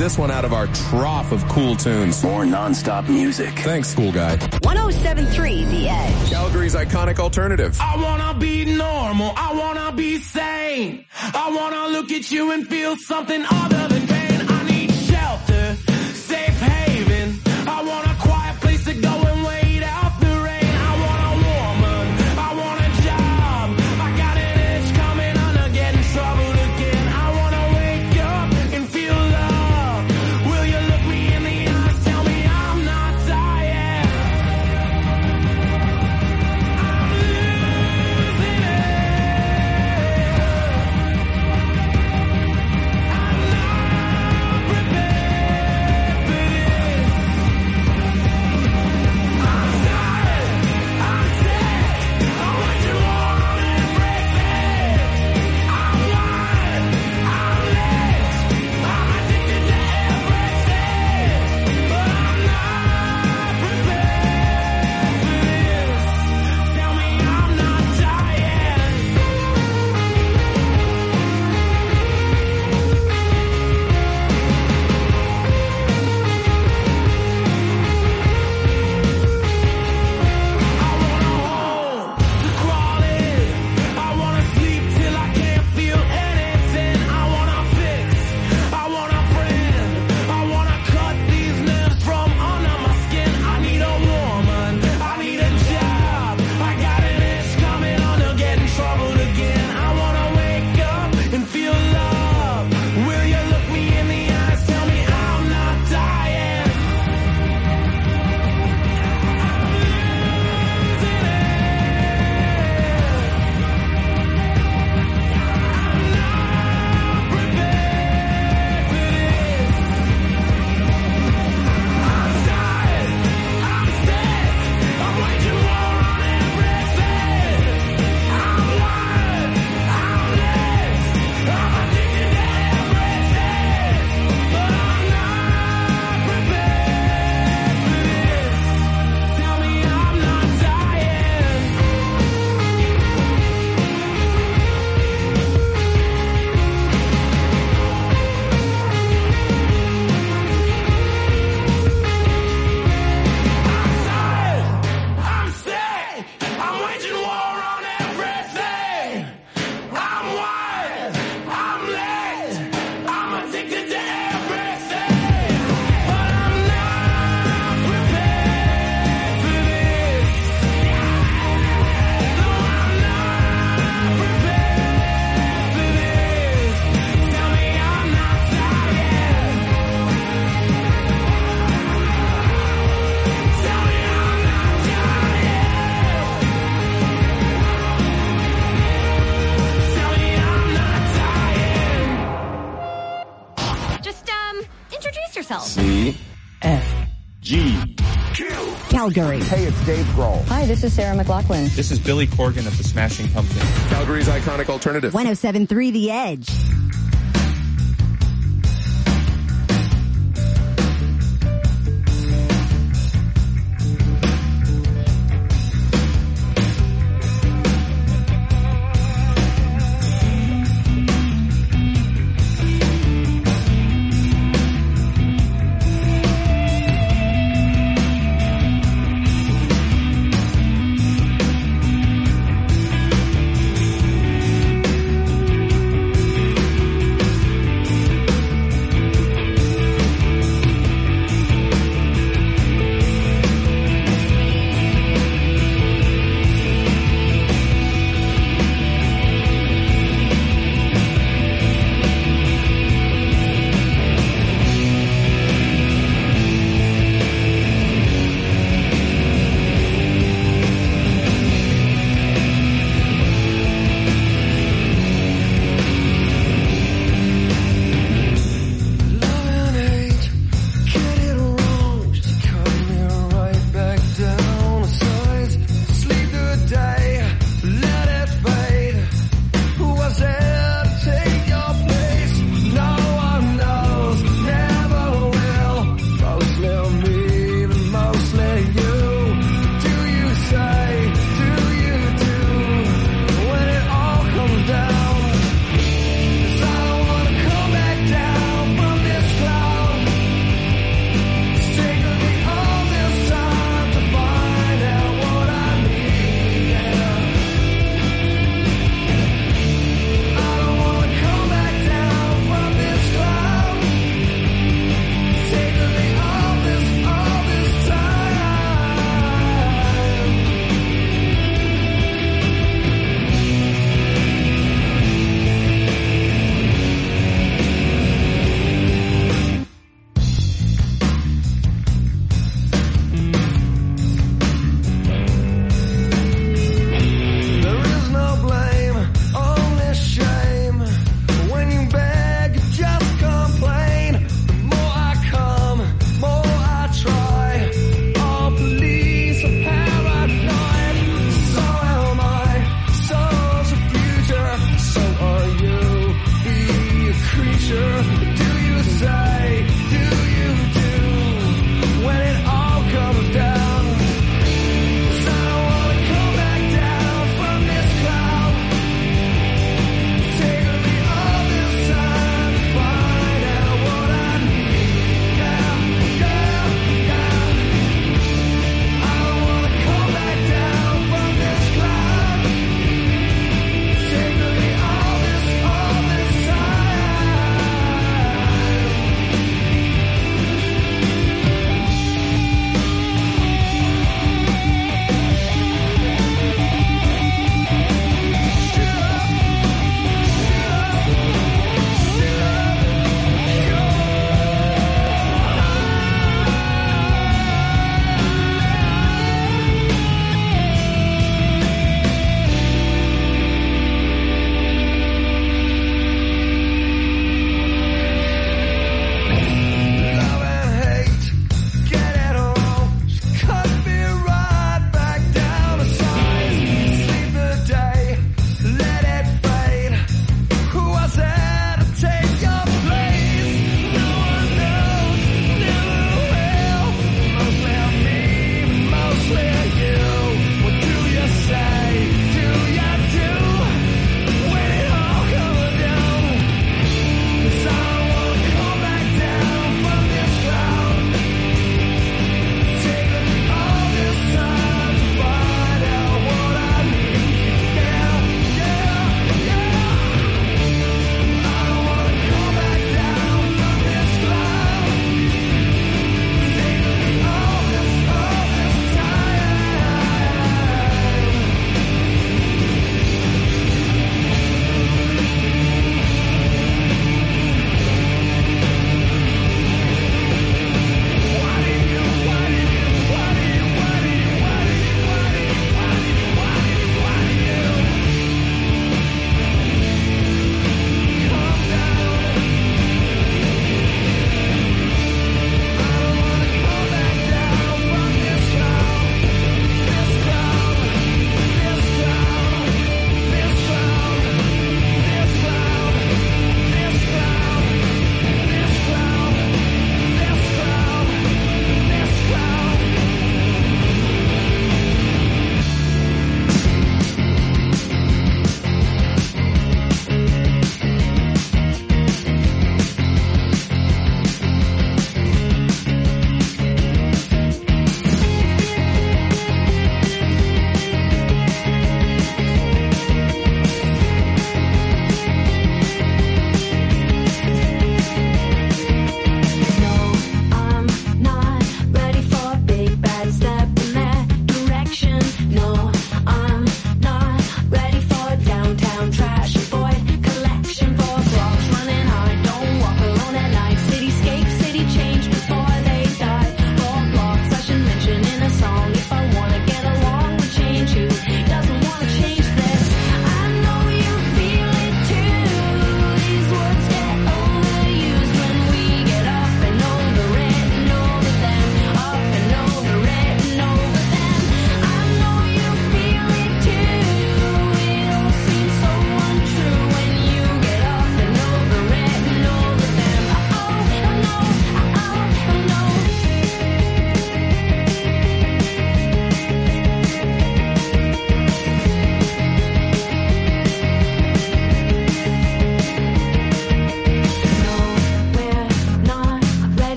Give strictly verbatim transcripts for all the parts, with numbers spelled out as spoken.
this one out of our trough of cool tunes. More non-stop music. Thanks, cool guy. one oh seven point three The Edge. Calgary's iconic alternative. I wanna be normal. I wanna be sane. I wanna look at you and feel something other than pain. I need shelter, safe haven. I want a quiet place to go and wait out the rain. I want a woman. I want a job. I got an itch coming on to get in trouble again. I wanna wake up and feel love. Will you look me in the eyes? Tell me I'm not dying. I'm losing it. I'm not prepared for this. I'm tired. I'm sick. I want you all on everything. I'm wired. I'm lit. I'm addicted to everything. But I'm not prepared for this. Tell me I'm not dying. I wanna hold to crawl in. I wanna sleep till I can't feel anything. I wanna fix. I want a friend. I wanna cut these nerves from under my skin. I need a woman. I need a job. I got an itch coming on to get in trouble again. I wanna wake up and feel love. Will you look me in the eyes? Tell me I'm not dying. I'm losing it. I'm not prepared for this. I'm tired. I'm sick. I'm waging war on everything. I'm wired. I'm lit. I'm addicted to everything. But I'm not prepared for this. Tell me I'm not dying. I'm tired. I'm sick. I'm waging war on everything. I'm wired. I'm lit. I'm addicted to everything. But I'm not prepared for this. No, I'm not prepared for this. Tell me I'm not dying. Tell me I'm not dying. Tell me I'm not dying. Just, um, introduce yourself. C. F. G. Calgary. Hey, it's Dave Grohl. Hi, this is Sarah McLachlan. This is Billy Corgan of the Smashing Pumpkins. Calgary's iconic alternative. one oh seven point three The Edge.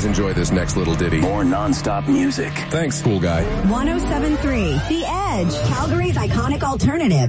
Please enjoy this next little ditty. More non-stop music. Thanks, cool guy. one oh seven point three The Edge, Calgary's iconic alternative.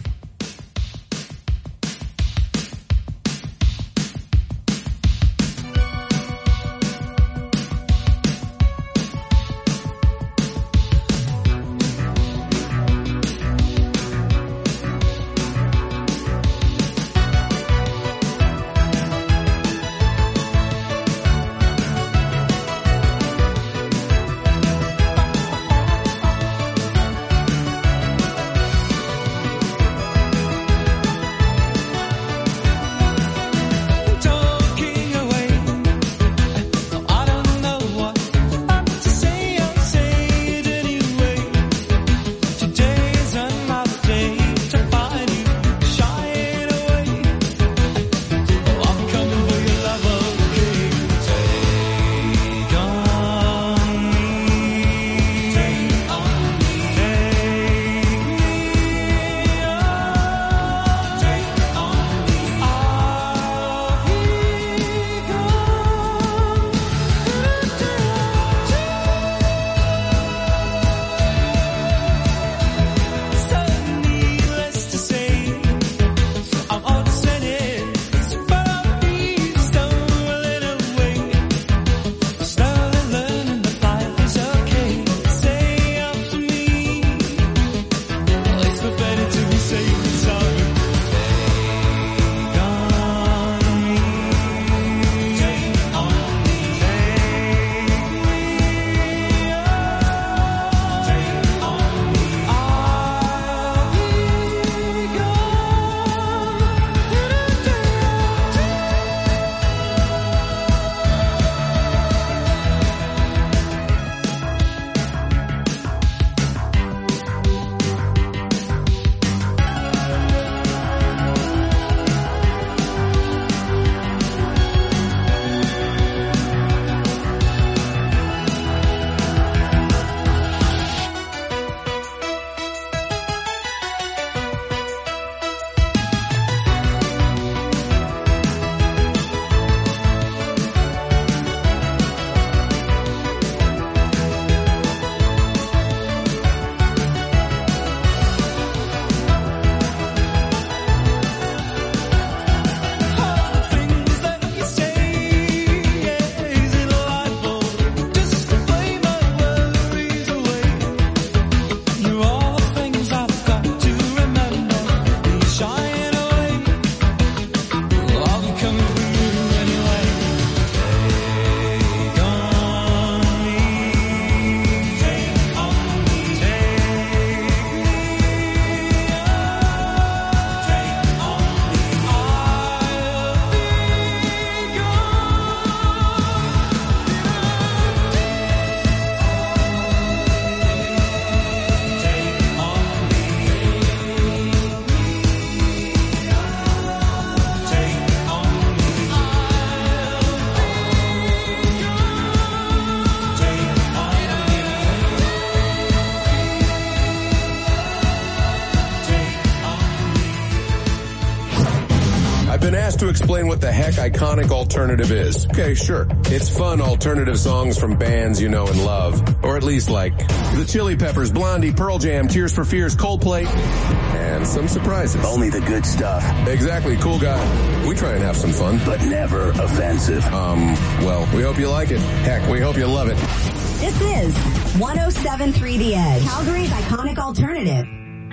been asked to explain what the heck iconic alternative is. Okay, sure. It's fun alternative songs from bands you know and love. Or at least like the Chili Peppers, Blondie, Pearl Jam, Tears for Fears, Coldplay, and some surprises. Only the good stuff. Exactly, cool guy. We try and have some fun. But never offensive. Um, well, we hope you like it. Heck, we hope you love it. This is one oh seven point three The Edge, Calgary's iconic alternative.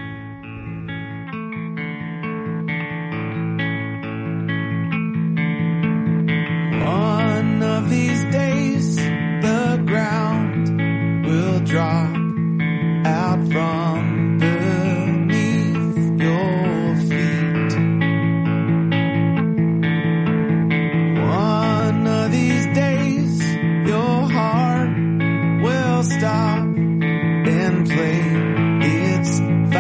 One of these days, the ground will drop out from beneath your feet. One of these days, your heart will stop and play its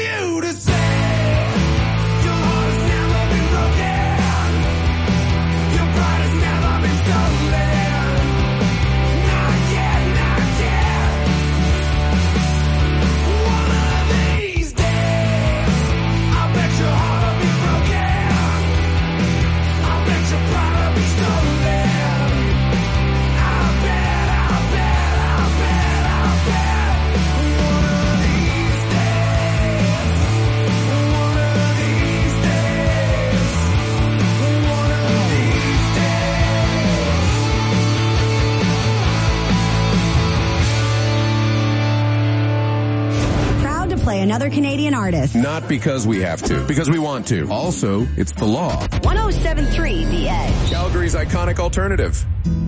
you to say your heart has never been broken, your pride has never been stolen. Not yet, not yet. One of these days, I bet your heart will be broken, I bet your pride will be stolen. I bet, I bet, I bet, I bet. One of these days, one of these days, one of these Proud to play another Canadian artist. Not because we have to, because we want to. Also, it's the law. one oh seven point three The Edge. Calgary's iconic alternative.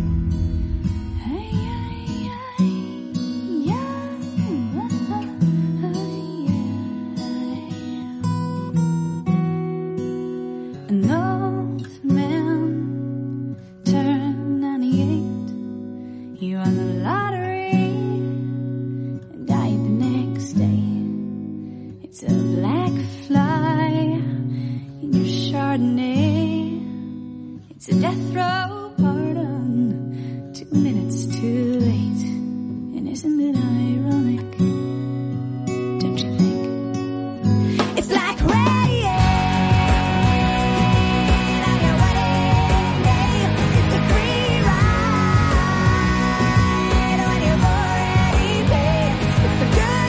An old man turned ninety-eight. He won the lottery and died the next day. It's a black fly in your Chardonnay. It's a death row pardon, two minutes too late. And isn't it ironic? Don't you think? It's like rain on your wedding day. It's a free ride when you've already paid. It's the good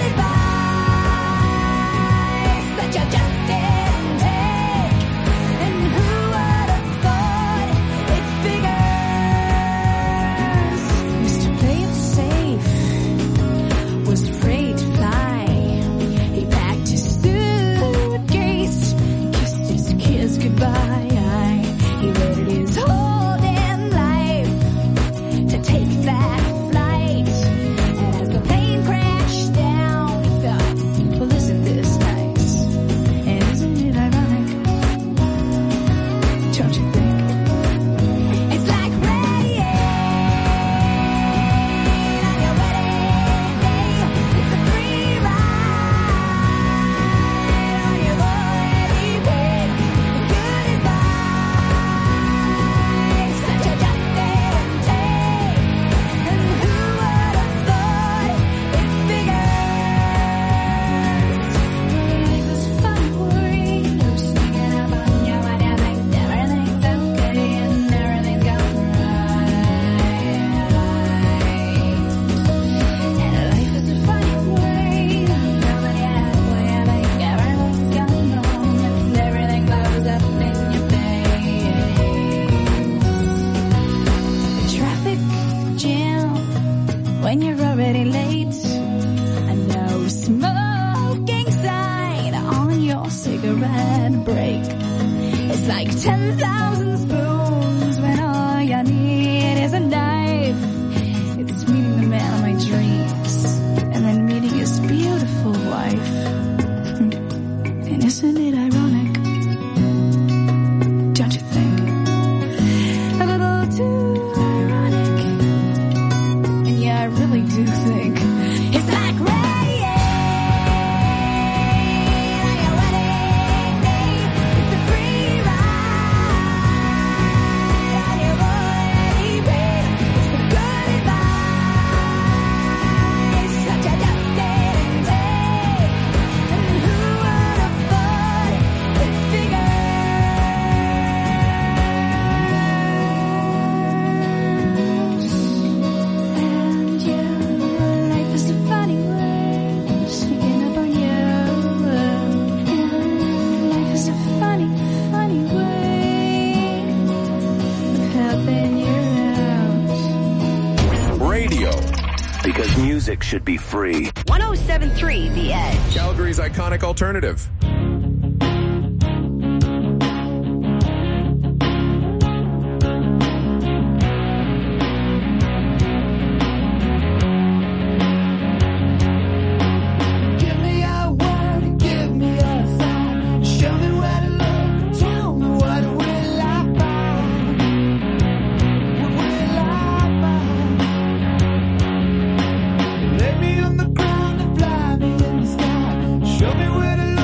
advice that you just didn't take. And who would have thought it figures? Used to play it safe, was afraid to fly. He packed his suitcase, kissed his kids goodbye. He waited his whole damn life to take that flight. And as the plane crashed down, he thought, well, isn't this nice? And isn't it ironic? Don't you think? It's like rain on your wedding day. It's a free ride when you've already paid. The good advice that you just didn't take. And who would have thought it figures? Life is fun, worry, no sneaking up on you when you think everything's okay and everything's going right. And life is a funny way, nobody has when you think everything's going wrong and everything blows up in your face. Traffic jam when you're already late. A no smoking sign on your cigarette break. It's like ten thousand spoons when all you need is a knife. It's meeting the man of my dreams and then meeting his beautiful wife. And isn't it ironic? Don't you think? A little too ironic. And yeah, I really do think it's like rain on your wedding day. It's a free ride when you've already paid. It's the good advice that you just didn't take. And who would have thought it figures? And you, life is a funny way, sneaking up on you. And life is a funny, funny way of helping you out. Radio. Because music should be free. one oh seven point three The Edge. Calgary's iconic alternative. Give me a word, give me a sign. Show me where to look, tell me what will I find? What will I find? Lay me on the ground and fly me in the sky. Show me where to look.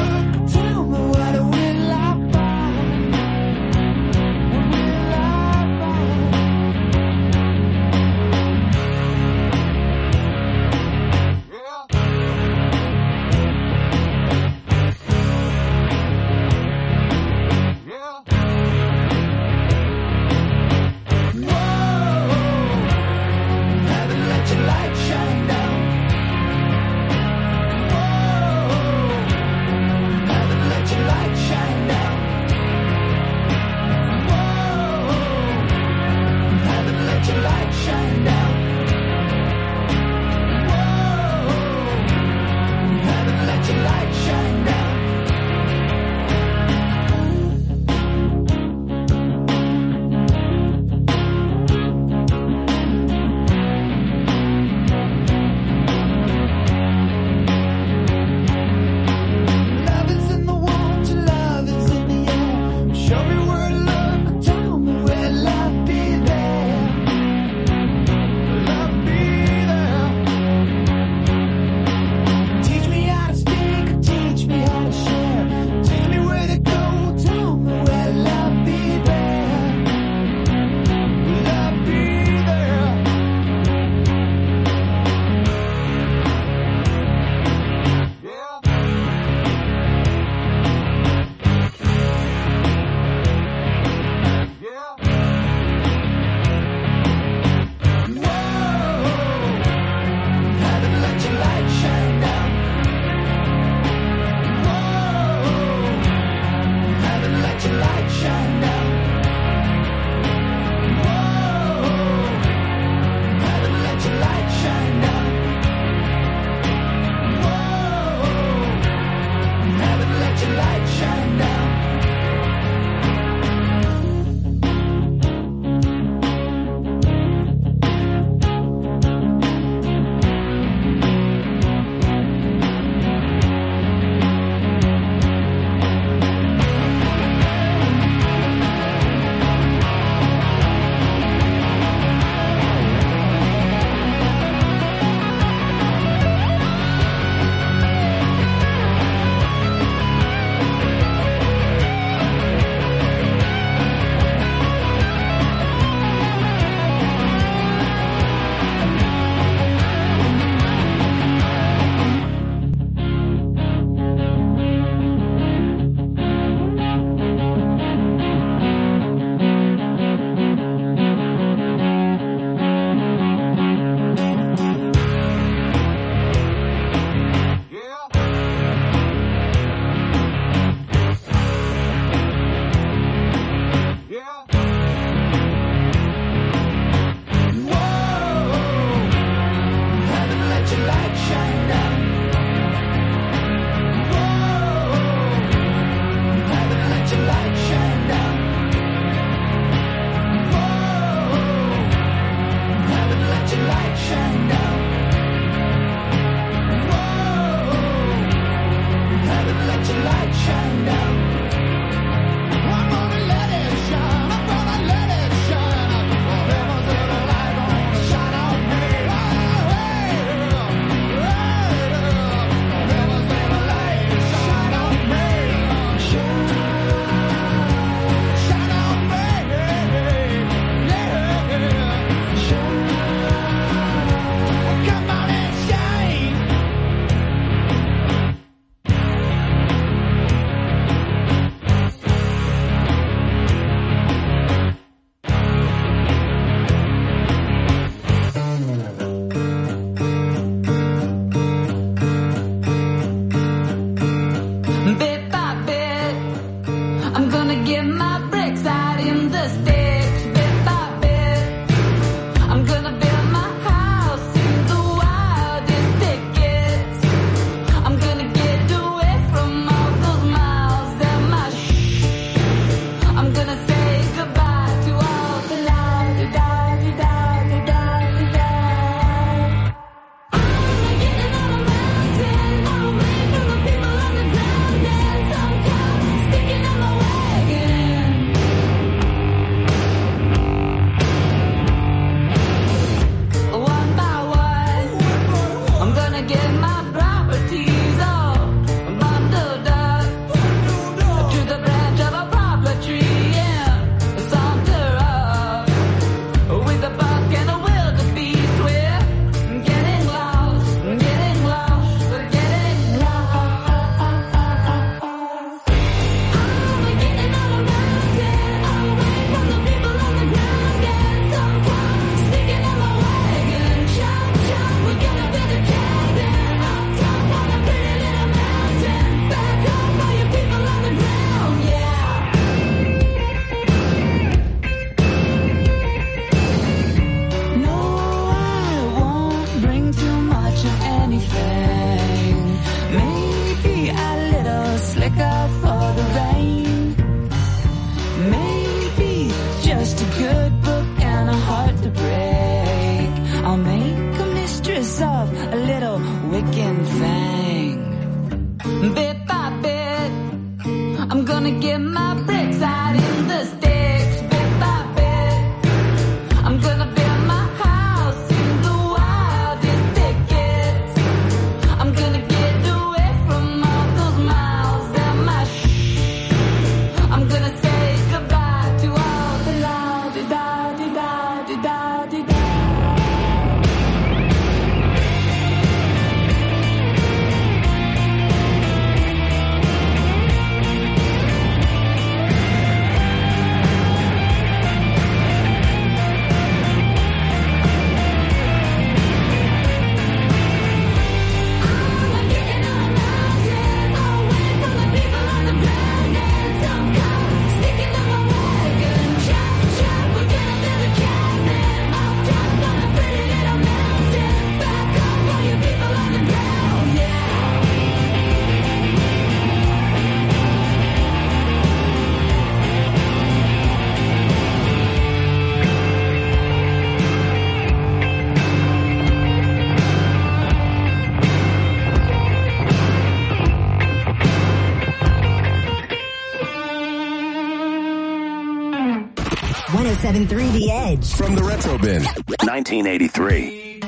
oh seven three The Edge. From the Retro Bin. nineteen eighty-three.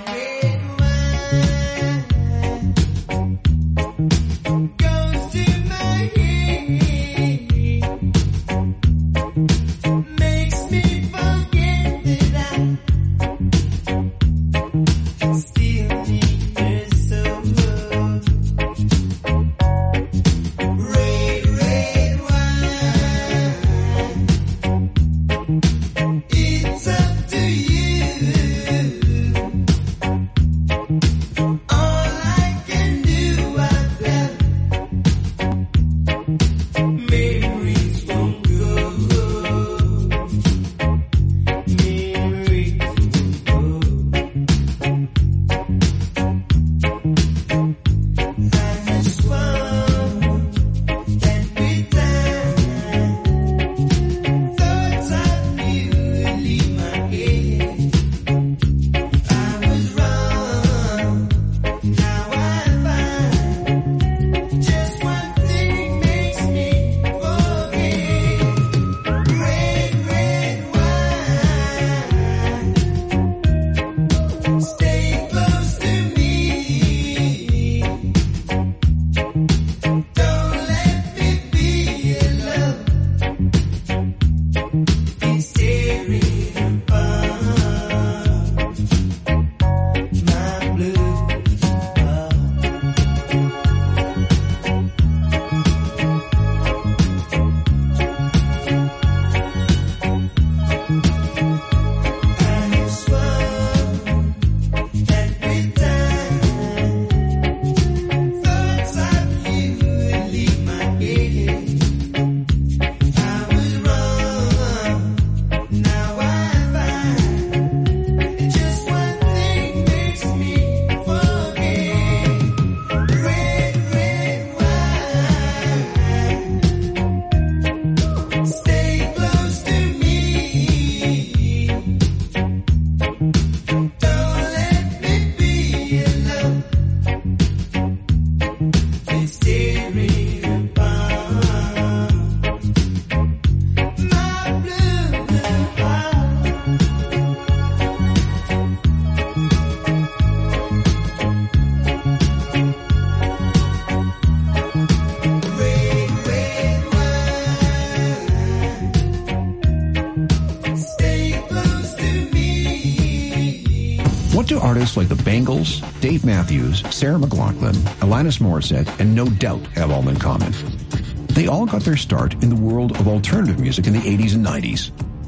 What do artists like the Bangles, Dave Matthews, Sarah McLachlan, Alanis Morissette, and No Doubt have all in common? They all got their start in the world of alternative music in the eighties and nineties.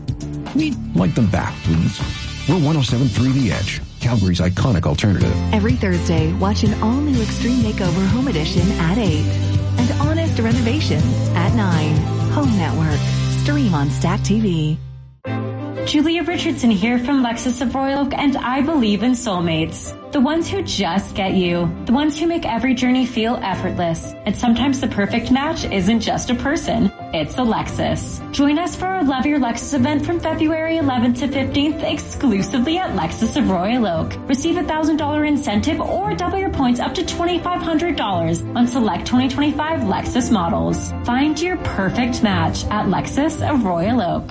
We'd like them back, please. We're one oh seven point three The Edge, Calgary's iconic alternative. Every Thursday, watch an all-new Extreme Makeover Home Edition at eight. And Honest Renovations at nine. Home Network. Stream on Stack T V. Julia Richardson here from Lexus of Royal Oak, and I believe in soulmates. The ones who just get you. The ones who make every journey feel effortless. And sometimes the perfect match isn't just a person, it's a Lexus. Join us for our Love Your Lexus event from February eleventh to fifteenth exclusively at Lexus of Royal Oak. Receive a one thousand dollars incentive or double your points up to twenty-five hundred dollars on select twenty twenty-five Lexus models. Find your perfect match at Lexus of Royal Oak.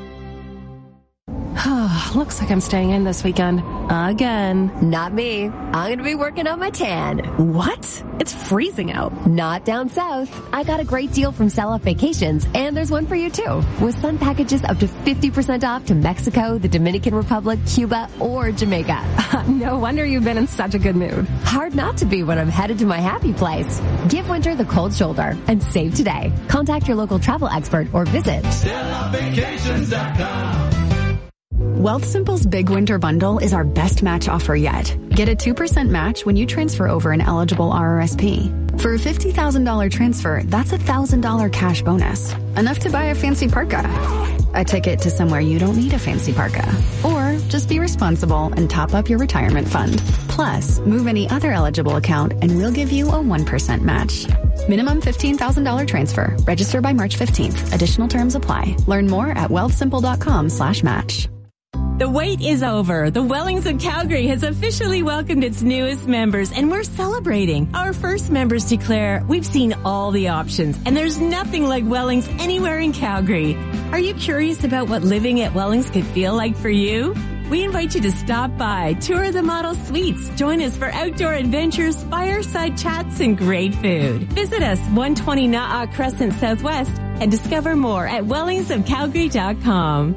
Looks like I'm staying in this weekend. Again. Not me. I'm going to be working on my tan. What? It's freezing out. Not down south. I got a great deal from Sell Off Vacations, and there's one for you too. With sun packages up to fifty percent off to Mexico, the Dominican Republic, Cuba, or Jamaica. No wonder you've been in such a good mood. Hard not to be when I'm headed to my happy place. Give winter the cold shoulder and save today. Contact your local travel expert or visit sell off vacations dot com. Wealthsimple's Big Winter Bundle is our best match offer yet. Get a two percent match when you transfer over an eligible R R S P. For a fifty thousand dollars transfer, that's a one thousand dollars cash bonus. Enough to buy a fancy parka. A ticket to somewhere you don't need a fancy parka. Or just be responsible and top up your retirement fund. Plus, move any other eligible account and we'll give you a one percent match. Minimum fifteen thousand dollars transfer. Register by March fifteenth. Additional terms apply. Learn more at wealthsimple dot com slash match. The wait is over. The Wellings of Calgary has officially welcomed its newest members, and we're celebrating. Our first members declare, we've seen all the options, and there's nothing like Wellings anywhere in Calgary. Are you curious about what living at Wellings could feel like for you? We invite you to stop by, tour the model suites, join us for outdoor adventures, fireside chats, and great food. Visit us, one twenty Na'ah Crescent Southwest, and discover more at wellings of calgary dot com.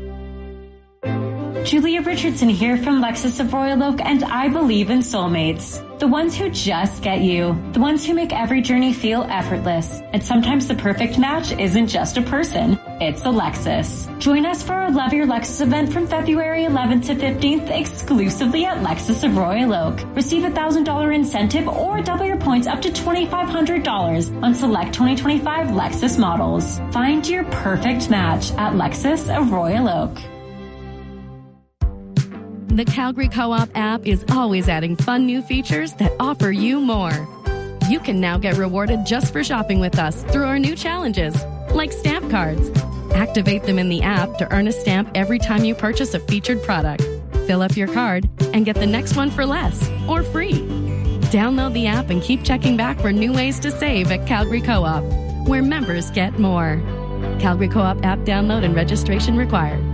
Julia Richardson here from Lexus of Royal Oak, and I believe in soulmates. The ones who just get you. The ones who make every journey feel effortless. And sometimes the perfect match isn't just a person, it's a Lexus. Join us for our Love Your Lexus event from February eleventh to fifteenth exclusively at Lexus of Royal Oak. Receive a one thousand dollars incentive or double your points up to twenty-five hundred dollars on select twenty twenty-five Lexus models. Find your perfect match at Lexus of Royal Oak. The Calgary Co-op app is always adding fun new features that offer you more. You can now get rewarded just for shopping with us through our new challenges, like stamp cards. Activate them in the app to earn a stamp every time you purchase a featured product. Fill up your card and get the next one for less or free. Download the app and keep checking back for new ways to save at Calgary Co-op, where members get more. Calgary Co-op app download and registration required.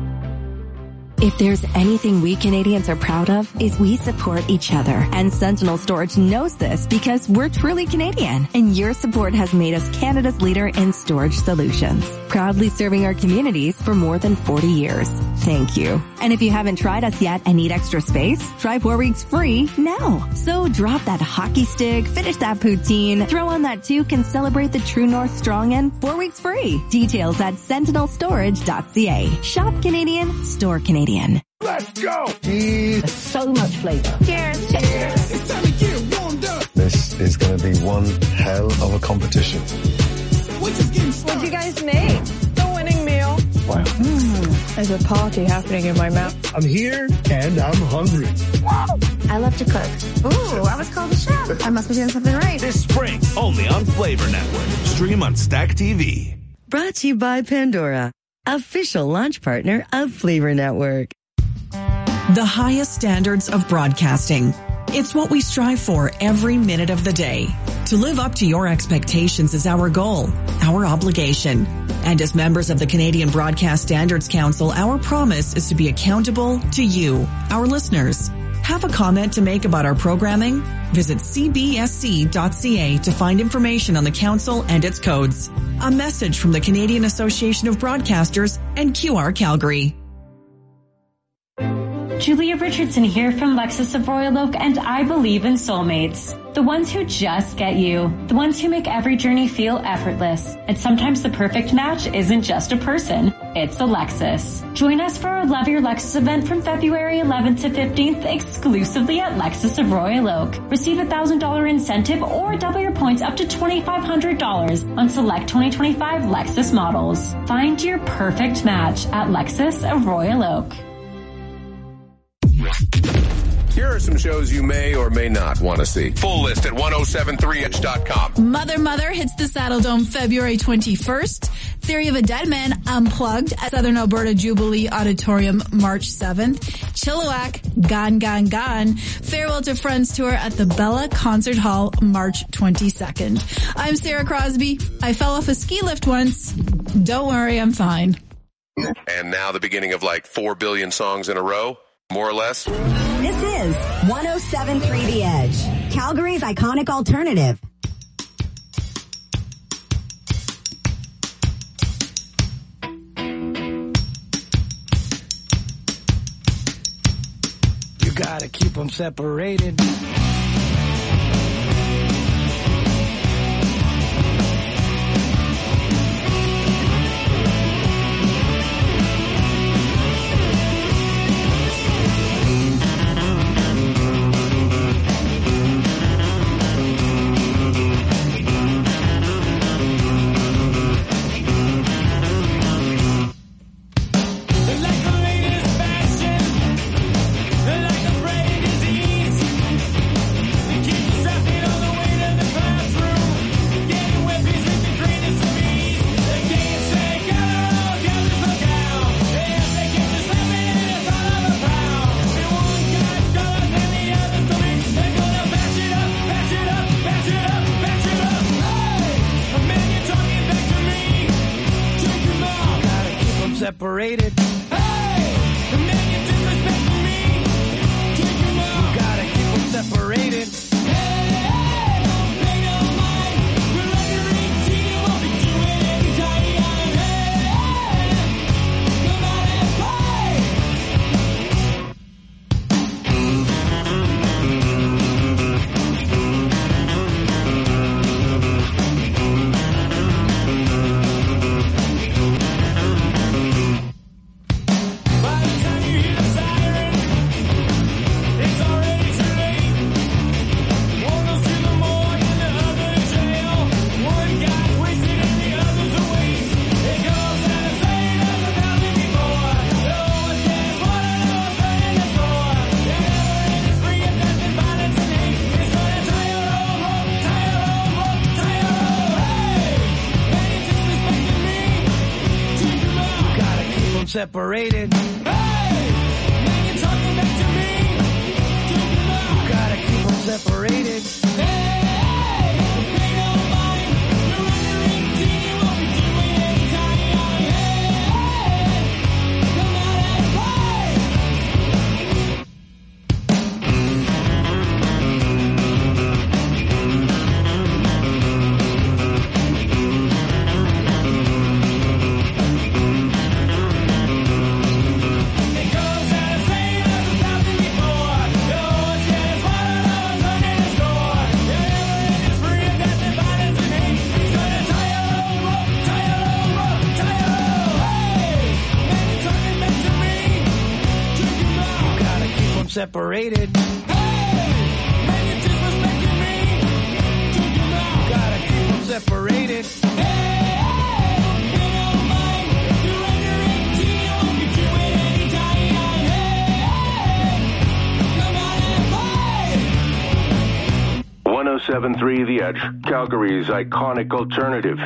If there's anything we Canadians are proud of, is we support each other. And Sentinel Storage knows this because we're truly Canadian. And your support has made us Canada's leader in storage solutions. Proudly serving our communities for more than forty years. Thank you. And if you haven't tried us yet and need extra space, try four weeks free now. So drop that hockey stick, finish that poutine, throw on that toque, and celebrate the True North Strong In four weeks free. Details at sentinel storage dot c a. Shop Canadian, store Canadian. Let's go! There's so much flavor. Cheers! Cheers! It's time to get warmed up! This is going to be one hell of a competition. What'd you guys make? The winning meal. Wow. Mm, there's a party happening in my mouth. I'm here and I'm hungry. I love to cook. Ooh, I was called a chef. I must be doing something right. This spring, only on Flavor Network. Stream on Stack T V. Brought to you by Pandora, official launch partner of Flavor Network. The highest standards of broadcasting. It's what we strive for every minute of the day. To live up to your expectations is our goal, our obligation. And as members of the Canadian Broadcast Standards Council, our promise is to be accountable to you, our listeners. Have a comment to make about our programming? Visit c b s c dot c a to find information on the council and its codes. A message from the Canadian Association of Broadcasters and Q R Calgary. Julia Richardson here from Lexus of Royal Oak, and I believe in soulmates. The ones who just get you. The ones who make every journey feel effortless. And sometimes the perfect match isn't just a person, it's a Lexus. Join us for our Love Your Lexus event from February eleventh to fifteenth exclusively at Lexus of Royal Oak. Receive a one thousand dollars incentive or double your points up to twenty-five hundred dollars on select twenty twenty-five Lexus models. Find your perfect match at Lexus of Royal Oak. Here are some shows you may or may not want to see. Full list at ten seventy-three edge dot com. Mother Mother hits the Saddle Dome February twenty-first. Theory of a Dead Man Unplugged at Southern Alberta Jubilee Auditorium March seventh. Chilliwack Gone Gone Gone Farewell to Friends Tour at the Bella Concert Hall March twenty-second. I'm Sarah Crosby. I fell off a ski lift once. Don't worry, I'm fine. And now the beginning of like four billion songs in a row. More or less. This is one oh seven point three The Edge, Calgary's iconic alternative. You gotta keep them separated. Like the latest fashion, like the brain disease. separated. Hey, the man you disrespect me. Kick him out. You gotta keep them separated. Separated. Hey, man, you're talking back to me. Take him out. You gotta keep them separated. Hey, pay no mind. You're under eighteen. What we do it anytime. Hey, come out and separated. Hey, man, you're disrespecting me. Take him out. You gotta keep them separated. Hey, pay no mind. You're under eighteen. What we do it anytime. Hey, come out and play. one oh seven point three The Edge, Calgary's iconic alternative.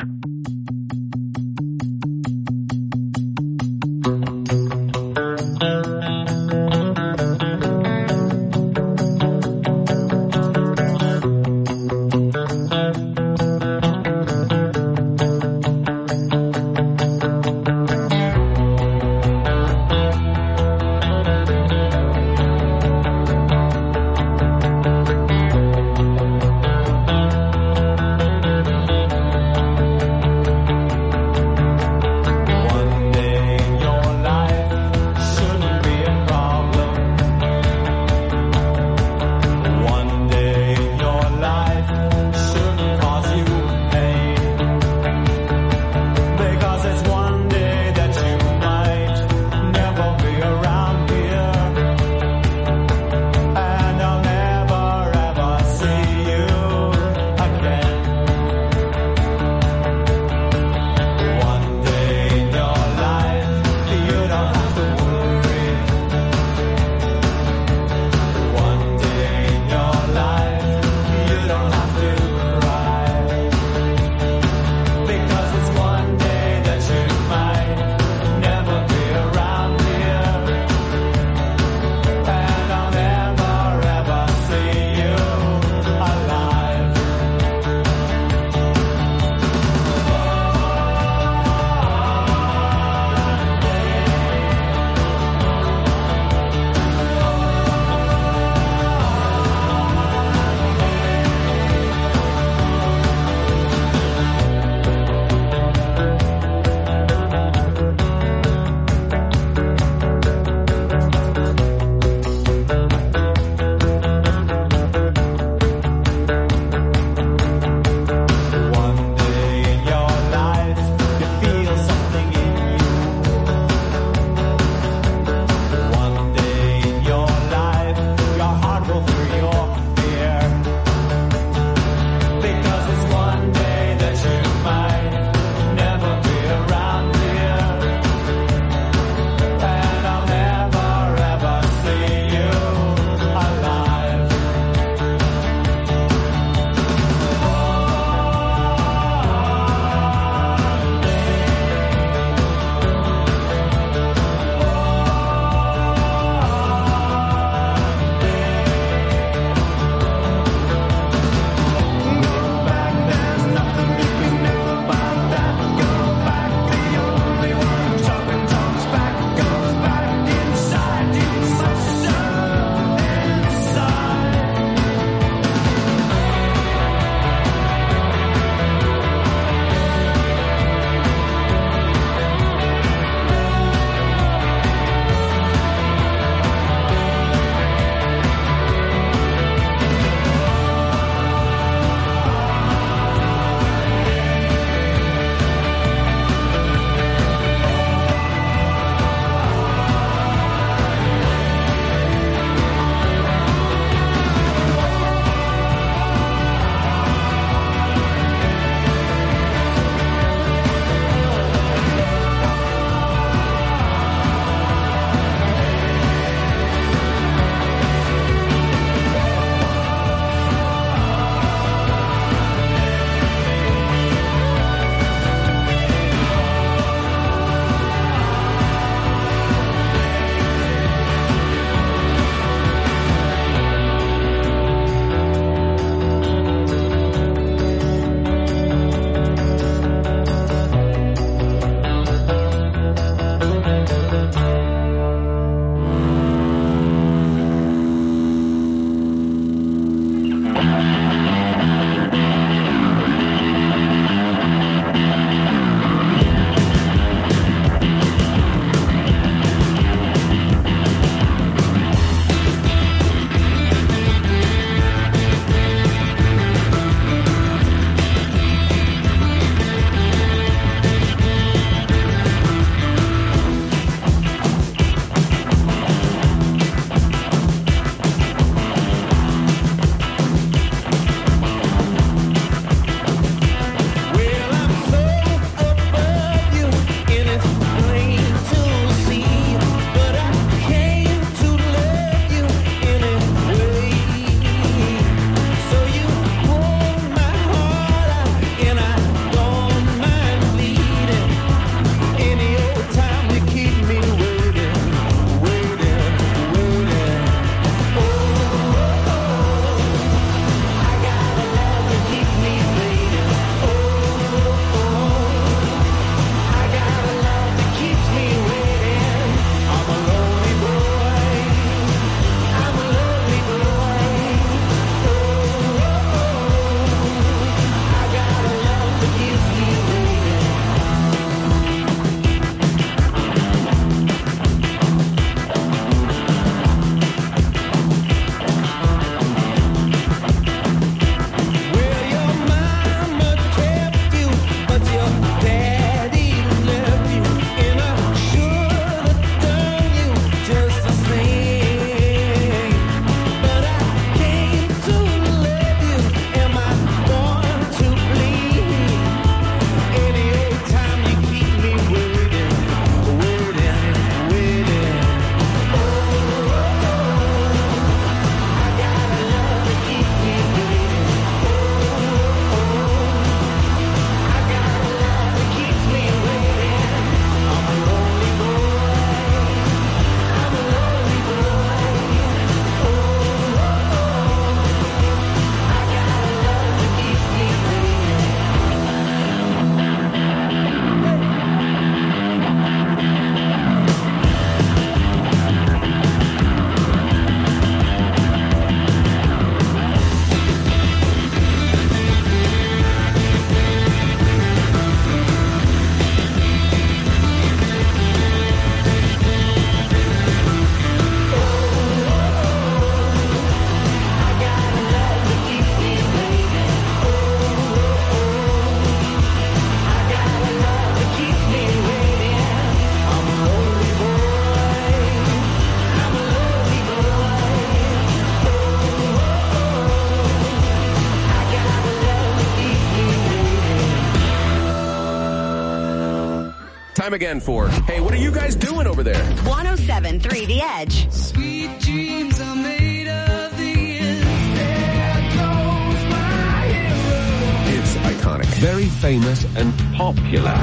Time again for, hey, what are you guys doing over there? one oh seven point three The Edge. Sweet dreams are made of these. There goes my hero. It's iconic. Very famous and popular.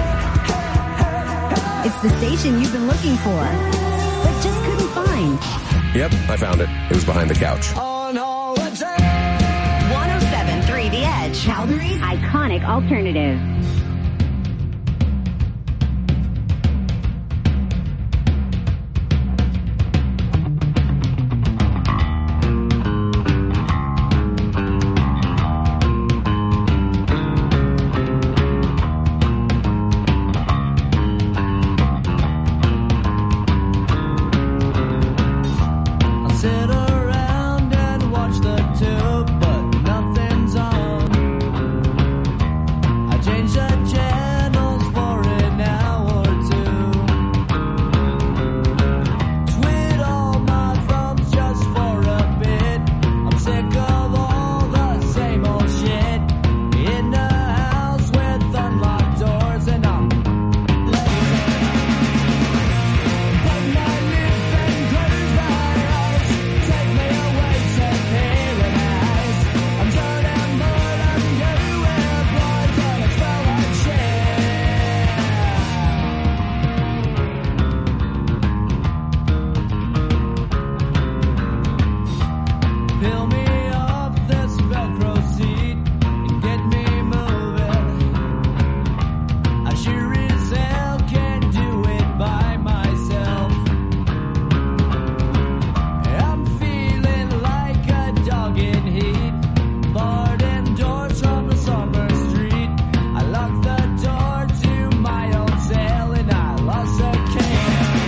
It's the station you've been looking for, but just couldn't find. Yep, I found it. It was behind the couch. On holiday. one oh seven point three The Edge. Calgary's iconic alternative. Sit around and watch the tube, but nothing's on. I changed the channels for an hour or two. Twiddle my thumbs just for a bit. I'm sick of all the same old shit. In the house with unlocked doors and I'm lazy. But my lip and close my eyes. Take me away to paradise. I'm tired and bored, I'm everywhere, boys, and I smell like shit. Peel me off this Velcro seat and get me moving. I sure as hell can't do it by myself. I'm feeling like a dog in heat, barred indoors from a summer street. I locked the door to my hotel and I lost a key.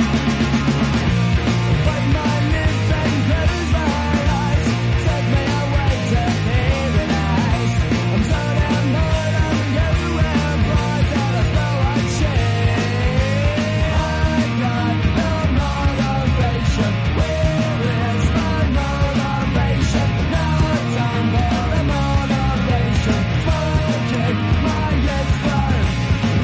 Bite my lip and close my eyes. Take me away to paradise. I'm tired and bored, I'm everywhere, boys, and I smell like shit. I got no motivation. Where is my motivation? No time for the motivation. Forget my inspiration.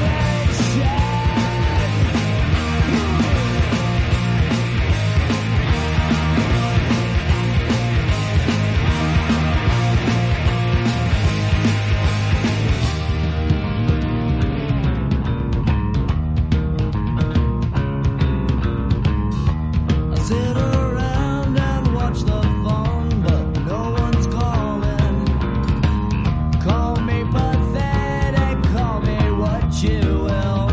I sit around and watch the phone, but no one's calling. Call me pathetic, call me what you will.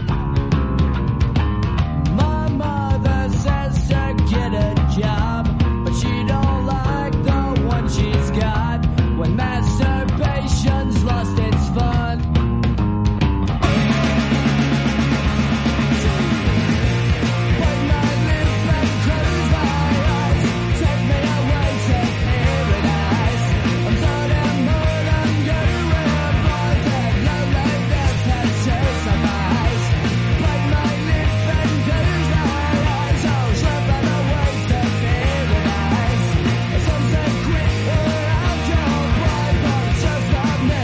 My mother says to get a job, but she don't like the one she's got. When masturbation's lost its fun. Bite my lip and close my eyes. Take me away to paradise. I'm tired and bored, I'm everywhere, boys, and loneliness has chased my eyes. Bite my lip and close my eyes. Oh, slip on the way to paradise. Some say quit or I'll go blind, but it's just not me.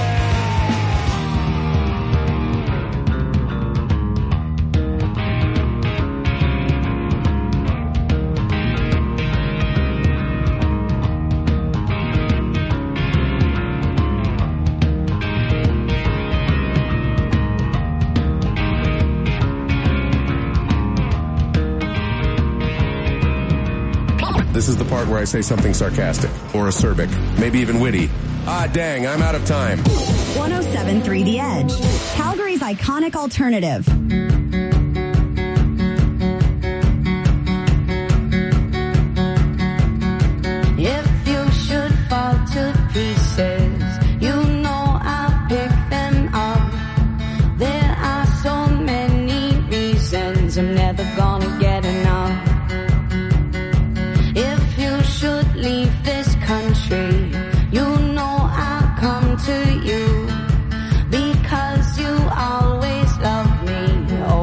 This is the part where I say something sarcastic or acerbic, maybe even witty. Ah, dang, I'm out of time. one oh seven point three The Edge. Calgary's iconic alternative. If you should fall to pieces, you know I'll pick them up. There are so many reasons I'm never gonna get enough. If you should leave this country, you know I'll come to you because you always love me.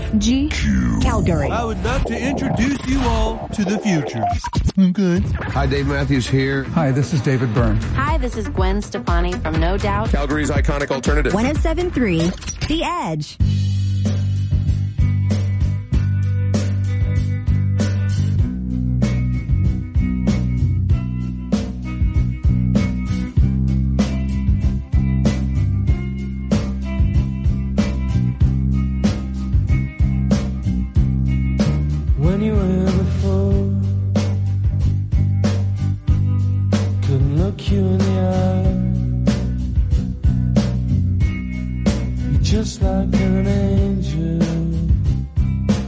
G. Calgary. I would love to introduce you all to the future. Okay. Hi, Dave Matthews here. Hi, this is David Byrne. Hi, this is Gwen Stefani from No Doubt. Calgary's iconic alternative. one oh seven point three The Edge. When you were before, couldn't look you in the eye. You're just like an